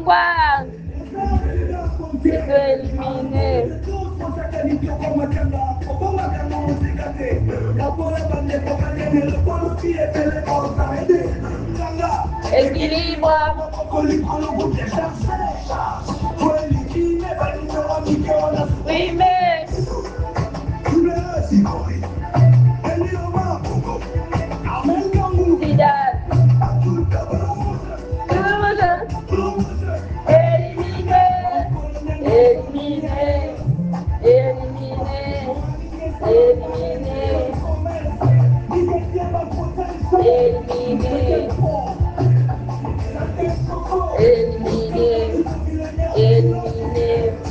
victoire. C'est éliminé. Équilibre. Oui, mais. Zidane. Éliminé. Éliminé. Éliminé. Éliminé. Éliminé. Éliminé. Éliminé.